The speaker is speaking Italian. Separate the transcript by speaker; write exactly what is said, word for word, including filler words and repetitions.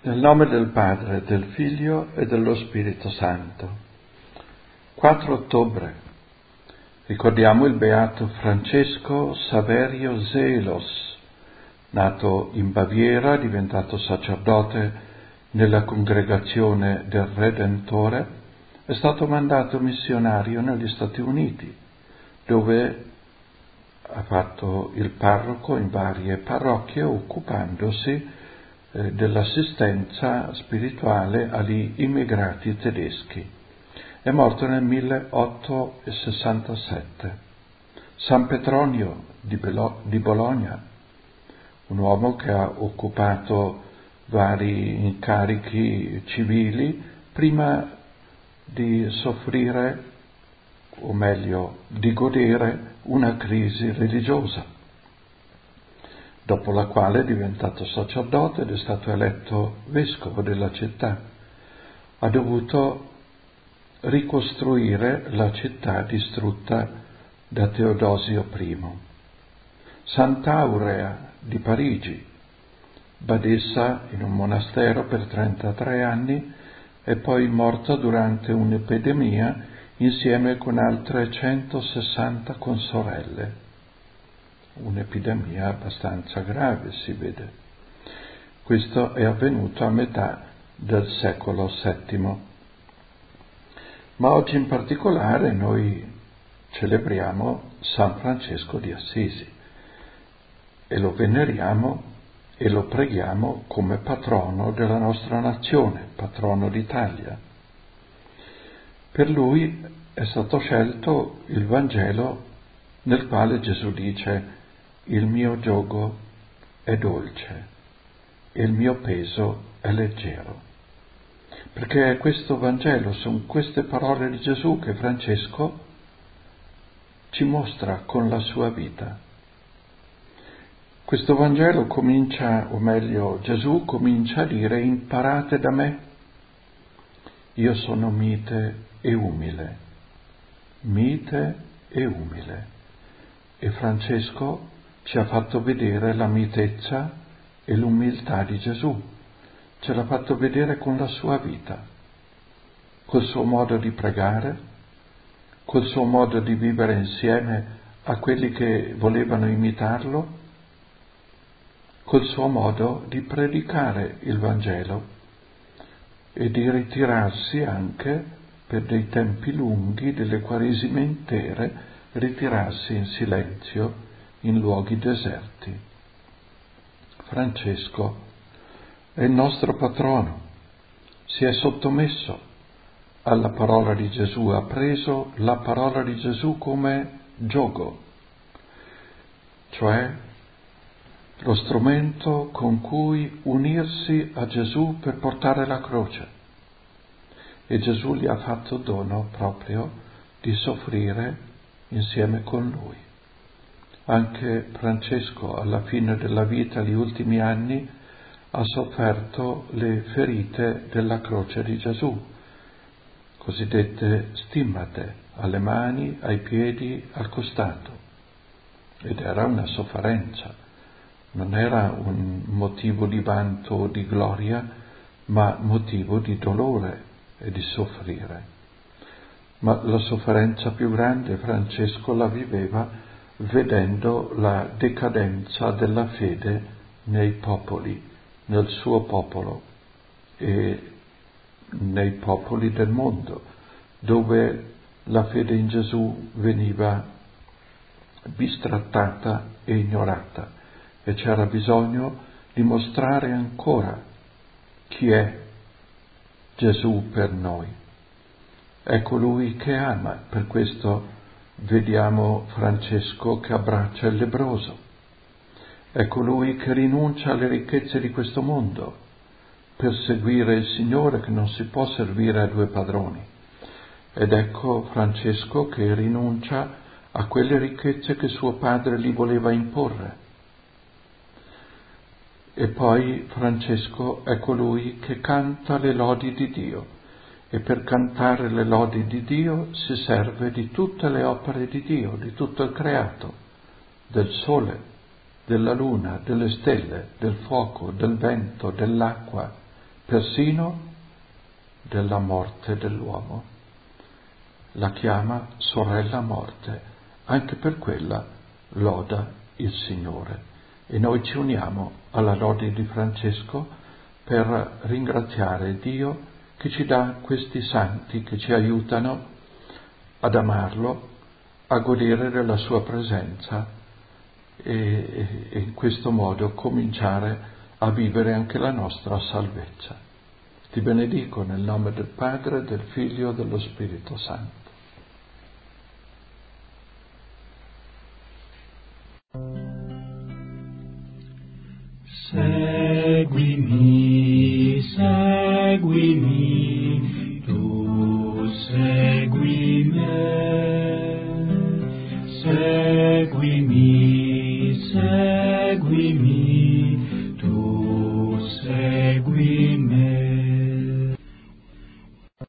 Speaker 1: Nel nome del Padre, del Figlio e dello Spirito Santo. quattro ottobre. Ricordiamo il beato Francesco Saverio Zelos, nato in Baviera, diventato sacerdote nella congregazione del Redentore, è stato mandato missionario negli Stati Uniti, dove ha fatto il parroco in varie parrocchie, occupandosi dell'assistenza spirituale agli immigrati tedeschi. È morto nel milleottocentosessantasette. San Petronio di, Belo- di Bologna, un uomo che ha occupato vari incarichi civili prima di soffrire, o meglio, di godere una crisi religiosa, dopo la quale è diventato sacerdote ed è stato eletto vescovo della città. Ha dovuto ricostruire la città distrutta da Teodosio primo. Sant'Aurea di Parigi, badessa in un monastero per trentatré anni, è poi morta durante un'epidemia insieme con altre centosessanta consorelle. Un'epidemia abbastanza grave, si vede. Questo è avvenuto a metà del secolo settimo. Ma oggi in particolare noi celebriamo San Francesco di Assisi e lo veneriamo e lo preghiamo come patrono della nostra nazione, patrono d'Italia. Per lui è stato scelto il Vangelo nel quale Gesù dice: il mio giogo è dolce e il mio peso è leggero. Perché è questo Vangelo, sono queste parole di Gesù che Francesco ci mostra con la sua vita. Questo Vangelo comincia, o meglio, Gesù comincia a dire: imparate da me, io sono mite e umile, mite e umile. E Francesco ci ha fatto vedere la mitezza e l'umiltà di Gesù, ce l'ha fatto vedere con la sua vita, col suo modo di pregare, col suo modo di vivere insieme a quelli che volevano imitarlo, col suo modo di predicare il Vangelo e di ritirarsi anche per dei tempi lunghi, delle quaresime intere, ritirarsi in silenzio in luoghi deserti. Francesco è il nostro patrono, si è sottomesso alla parola di Gesù, ha preso la parola di Gesù come giogo, cioè lo strumento con cui unirsi a Gesù per portare la croce. E Gesù gli ha fatto dono proprio di soffrire insieme con lui. Anche Francesco alla fine della vita, gli ultimi anni, ha sofferto le ferite della croce di Gesù, cosiddette stimmate, alle mani, ai piedi, al costato. Ed era una sofferenza, non era un motivo di vanto o di gloria, ma motivo di dolore e di soffrire. Ma la sofferenza più grande Francesco la viveva vedendo la decadenza della fede nei popoli, nel suo popolo e nei popoli del mondo, dove la fede in Gesù veniva bistrattata e ignorata, e c'era bisogno di mostrare ancora chi è Gesù per noi. È colui che ama, per questo vediamo Francesco che abbraccia il lebbroso, è colui che rinuncia alle ricchezze di questo mondo per seguire il Signore, che non si può servire a due padroni. Ed ecco Francesco che rinuncia a quelle ricchezze che suo padre gli voleva imporre. E poi Francesco è colui che canta le lodi di Dio, e per cantare le lodi di Dio si serve di tutte le opere di Dio, di tutto il creato, del sole, della luna, delle stelle, del fuoco, del vento, dell'acqua, persino della morte dell'uomo. La chiama sorella morte, anche per quella loda il Signore. E noi ci uniamo alla lode di Francesco per ringraziare Dio che ci dà questi santi che ci aiutano ad amarlo, a godere della sua presenza e, e in questo modo cominciare a vivere anche la nostra salvezza. Ti benedico nel nome del Padre, del Figlio e dello Spirito Santo.
Speaker 2: Seguimi, seguimi, tu segui me. Seguimi, seguimi, tu segui me.